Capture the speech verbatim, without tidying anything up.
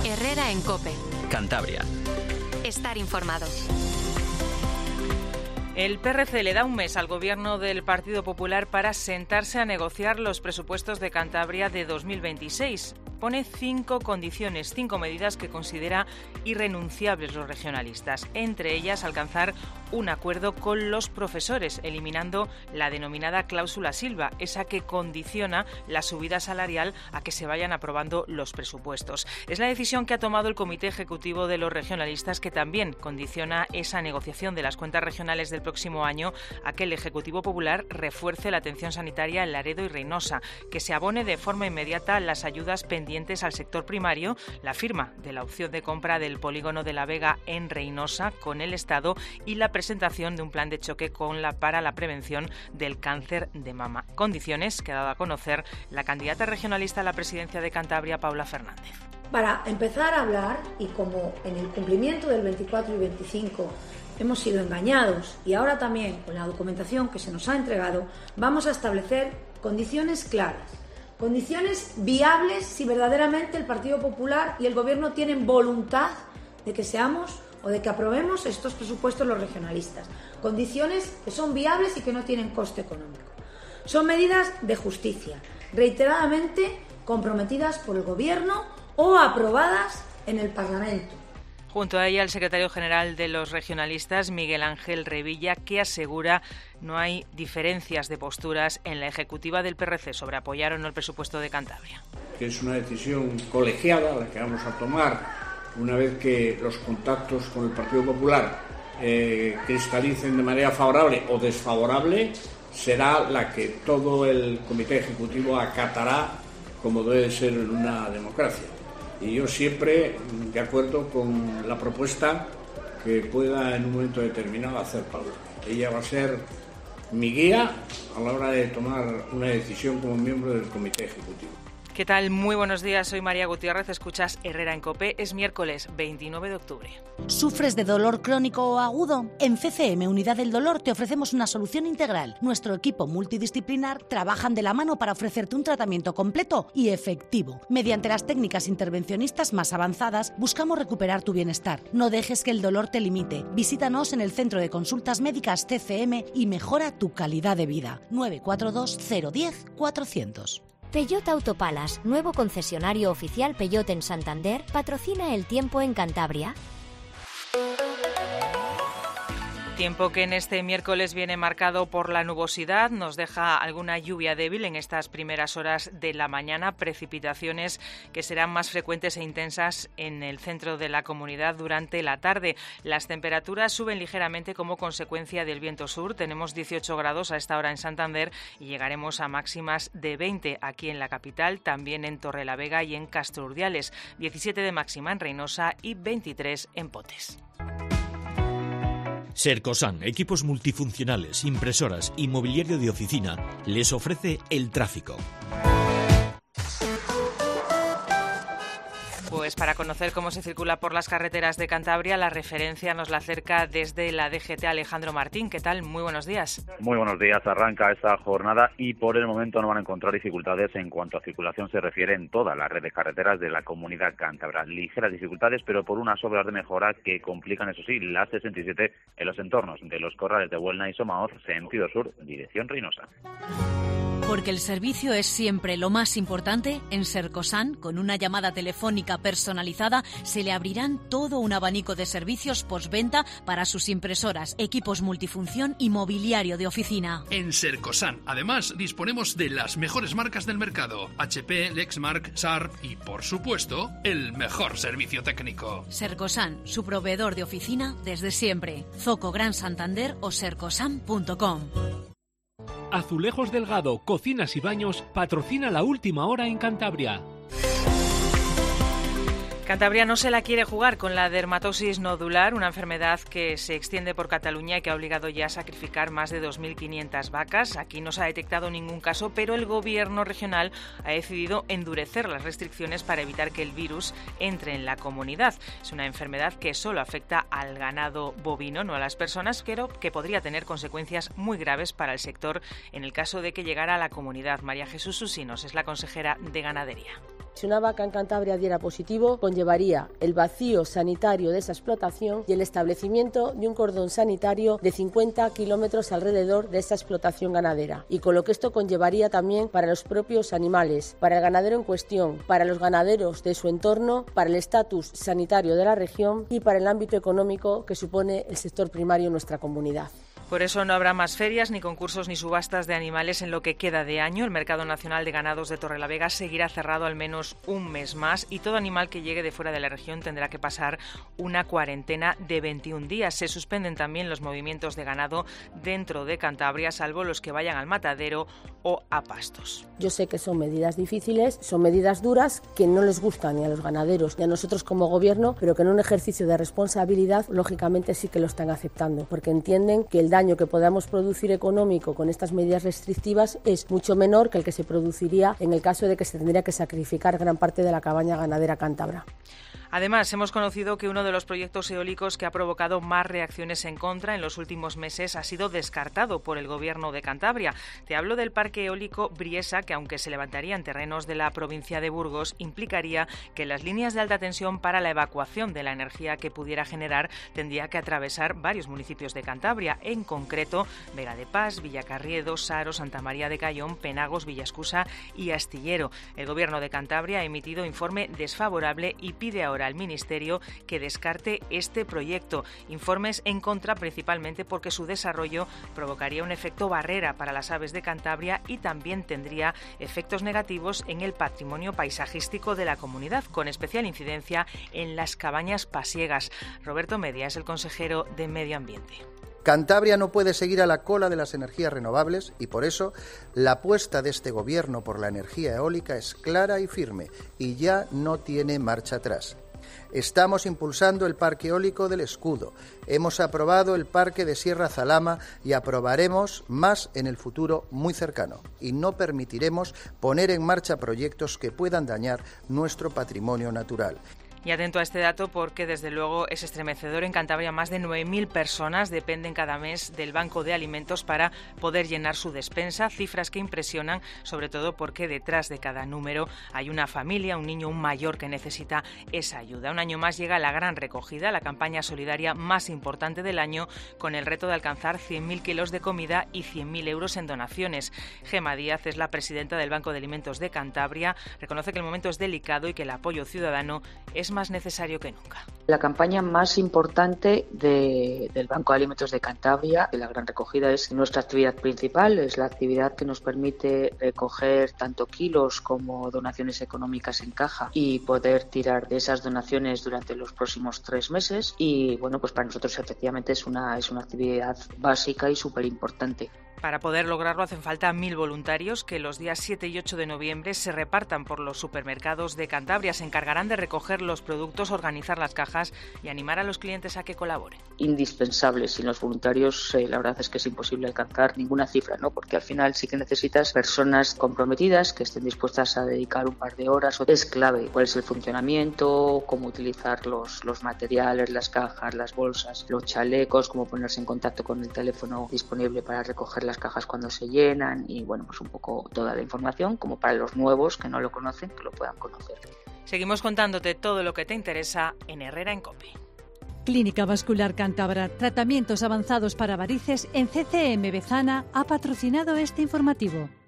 Herrera en COPE. Cantabria. Estar informado. El P R C le da un mes al Gobierno del Partido Popular para sentarse a negociar los presupuestos de Cantabria de dos mil veintiséis. Pone cinco condiciones, cinco medidas que considera irrenunciables los regionalistas. Entre ellas, alcanzar un acuerdo con los profesores, eliminando la denominada cláusula Silva, esa que condiciona la subida salarial a que se vayan aprobando los presupuestos. Es la decisión que ha tomado el Comité Ejecutivo de los Regionalistas, que también condiciona esa negociación de las cuentas regionales del próximo año a que el Ejecutivo Popular refuerce la atención sanitaria en Laredo y Reinosa, que se abone de forma inmediata las ayudas pendientes al sector primario, la firma de la opción de compra del polígono de La Vega en Reinosa con el Estado y la presentación de un plan de choque con la, para la prevención del cáncer de mama. Condiciones que ha dado a conocer la candidata regionalista a la presidencia de Cantabria, Paula Fernández. Para empezar a hablar, y como en el cumplimiento del veinticuatro y veinticinco hemos sido engañados y ahora también con la documentación que se nos ha entregado, vamos a establecer condiciones claras. Condiciones viables si verdaderamente el Partido Popular y el Gobierno tienen voluntad de que seamos o de que aprobemos estos presupuestos los regionalistas. Condiciones que son viables y que no tienen coste económico. Son medidas de justicia, reiteradamente comprometidas por el Gobierno o aprobadas en el Parlamento. Junto a ella, el secretario general de los regionalistas, Miguel Ángel Revilla, que asegura no hay diferencias de posturas en la ejecutiva del P R C sobre apoyar o no el presupuesto de Cantabria. Que es una decisión colegiada la que vamos a tomar una vez que los contactos con el Partido Popular eh, cristalicen de manera favorable o desfavorable, será la que todo el Comité Ejecutivo acatará como debe ser en una democracia. Y yo siempre de acuerdo con la propuesta que pueda en un momento determinado hacer Paula. Ella va a ser mi guía a la hora de tomar una decisión como miembro del Comité Ejecutivo. ¿Qué tal? Muy buenos días, soy María Gutiérrez, escuchas Herrera en COPE, es miércoles veintinueve de octubre. ¿Sufres de dolor crónico o agudo? En C C M Unidad del Dolor te ofrecemos una solución integral. Nuestro equipo multidisciplinar trabajan de la mano para ofrecerte un tratamiento completo y efectivo. Mediante las técnicas intervencionistas más avanzadas, buscamos recuperar tu bienestar. No dejes que el dolor te limite. Visítanos en el Centro de Consultas Médicas C C M y mejora tu calidad de vida. nueve cuatro dos cero uno cero cuatrocientos. Peugeot Autopalas, nuevo concesionario oficial Peugeot en Santander, patrocina el tiempo en Cantabria. Tiempo que en este miércoles viene marcado por la nubosidad, nos deja alguna lluvia débil en estas primeras horas de la mañana, precipitaciones que serán más frecuentes e intensas en el centro de la comunidad durante la tarde. Las temperaturas suben ligeramente como consecuencia del viento sur, tenemos dieciocho grados a esta hora en Santander y llegaremos a máximas de veinte aquí en la capital, también en Torrelavega y en Castro Urdiales, diecisiete de máxima en Reinosa y veintitrés en Potes. Sercosan, equipos multifuncionales, impresoras y mobiliario de oficina, les ofrece el tráfico. Pues para conocer cómo se circula por las carreteras de Cantabria, la referencia nos la acerca desde la D G T Alejandro Martín. ¿Qué tal? Muy buenos días. Muy buenos días. Arranca esta jornada y por el momento no van a encontrar dificultades en cuanto a circulación se refiere en toda la red de carreteras de la comunidad cántabra. Ligeras dificultades, pero por unas obras de mejora que complican, eso sí, la sesenta y siete en los entornos de los Corrales de Buelna y Somaoz, sentido sur, dirección Reinosa. Porque el servicio es siempre lo más importante, en Sercosan, con una llamada telefónica personalizada, se le abrirán todo un abanico de servicios postventa para sus impresoras, equipos multifunción y mobiliario de oficina. En Sercosan, además, disponemos de las mejores marcas del mercado, H P, Lexmark, Sharp y, por supuesto, el mejor servicio técnico. Sercosan, su proveedor de oficina desde siempre. Zoco Gran Santander o sercosan punto com. Azulejos Delgado, Cocinas y Baños patrocina la última hora en Cantabria. Cantabria no se la quiere jugar con la dermatosis nodular, una enfermedad que se extiende por Cataluña y que ha obligado ya a sacrificar más de dos mil quinientas vacas. Aquí no se ha detectado ningún caso, pero el gobierno regional ha decidido endurecer las restricciones para evitar que el virus entre en la comunidad. Es una enfermedad que solo afecta al ganado bovino, no a las personas, pero que podría tener consecuencias muy graves para el sector en el caso de que llegara a la comunidad. María Jesús Susinos es la consejera de Ganadería. Si una vaca en Cantabria diera positivo, conllevaría el vacío sanitario de esa explotación y el establecimiento de un cordón sanitario de cincuenta kilómetros alrededor de esa explotación ganadera, y con lo que esto conllevaría también para los propios animales, para el ganadero en cuestión, para los ganaderos de su entorno, para el estatus sanitario de la región y para el ámbito económico que supone el sector primario en nuestra comunidad. Por eso no habrá más ferias, ni concursos, ni subastas de animales en lo que queda de año. El Mercado Nacional de Ganados de Torrelavega seguirá cerrado al menos un mes más y todo animal que llegue de fuera de la región tendrá que pasar una cuarentena de veintiún días. Se suspenden también los movimientos de ganado dentro de Cantabria, salvo los que vayan al matadero o a pastos. Yo sé que son medidas difíciles, son medidas duras que no les gustan ni a los ganaderos ni a nosotros como gobierno, pero que en un ejercicio de responsabilidad, lógicamente sí que lo están aceptando, porque entienden que el daño que podamos producir económico con estas medidas restrictivas es mucho menor que el que se produciría en el caso de que se tendría que sacrificar gran parte de la cabaña ganadera cántabra. Además, hemos conocido que uno de los proyectos eólicos que ha provocado más reacciones en contra en los últimos meses ha sido descartado por el Gobierno de Cantabria. Te hablo del parque eólico Briesa, que aunque se levantaría en terrenos de la provincia de Burgos, implicaría que las líneas de alta tensión para la evacuación de la energía que pudiera generar tendría que atravesar varios municipios de Cantabria, en concreto Vega de Pas, Villacarriedo, Saro, Santa María de Cayón, Penagos, Villascusa y Astillero. El Gobierno de Cantabria ha emitido informe desfavorable y pide ahora al Ministerio que descarte este proyecto. Informes en contra principalmente porque su desarrollo provocaría un efecto barrera para las aves de Cantabria y también tendría efectos negativos en el patrimonio paisajístico de la comunidad, con especial incidencia en las cabañas pasiegas. Roberto Media es el consejero de Medio Ambiente. Cantabria no puede seguir a la cola de las energías renovables y por eso la apuesta de este Gobierno por la energía eólica es clara y firme y ya no tiene marcha atrás. Estamos impulsando el parque eólico del Escudo, hemos aprobado el parque de Sierra Zalama y aprobaremos más en el futuro muy cercano. Y no permitiremos poner en marcha proyectos que puedan dañar nuestro patrimonio natural. Y atento a este dato porque desde luego es estremecedor. En Cantabria más de nueve mil personas dependen cada mes del Banco de Alimentos para poder llenar su despensa, cifras que impresionan sobre todo porque detrás de cada número hay una familia, un niño, un mayor que necesita esa ayuda. Un año más llega la gran recogida, la campaña solidaria más importante del año, con el reto de alcanzar cien mil kilos de comida y cien mil euros en donaciones. Gema Díaz es la presidenta del Banco de Alimentos de Cantabria, reconoce que el momento es delicado y que el apoyo ciudadano es más necesario que nunca. La campaña más importante de, del Banco de Alimentos de Cantabria, de la gran recogida, es nuestra actividad principal, es la actividad que nos permite recoger tanto kilos como donaciones económicas en caja y poder tirar de esas donaciones durante los próximos tres meses. Y bueno, pues para nosotros efectivamente es una, es una actividad básica y súper importante. Para poder lograrlo hacen falta mil voluntarios que los días siete y ocho de noviembre se repartan por los supermercados de Cantabria. Se encargarán de recoger los productos, organizar las cajas y animar a los clientes a que colaboren. Indispensable. Sin los voluntarios eh, la verdad es que es imposible alcanzar ninguna cifra, ¿no? Porque al final sí que necesitas personas comprometidas que estén dispuestas a dedicar un par de horas. Es clave cuál es el funcionamiento, cómo utilizar los, los materiales, las cajas, las bolsas, los chalecos, cómo ponerse en contacto con el teléfono disponible para recoger las cajas cuando se llenan y bueno, pues un poco toda la información como para los nuevos que no lo conocen, que lo puedan conocer. Seguimos contándote todo lo que te interesa en Herrera en COPE. Clínica Vascular Cántabra, tratamientos avanzados para varices en C C M Bezana ha patrocinado este informativo.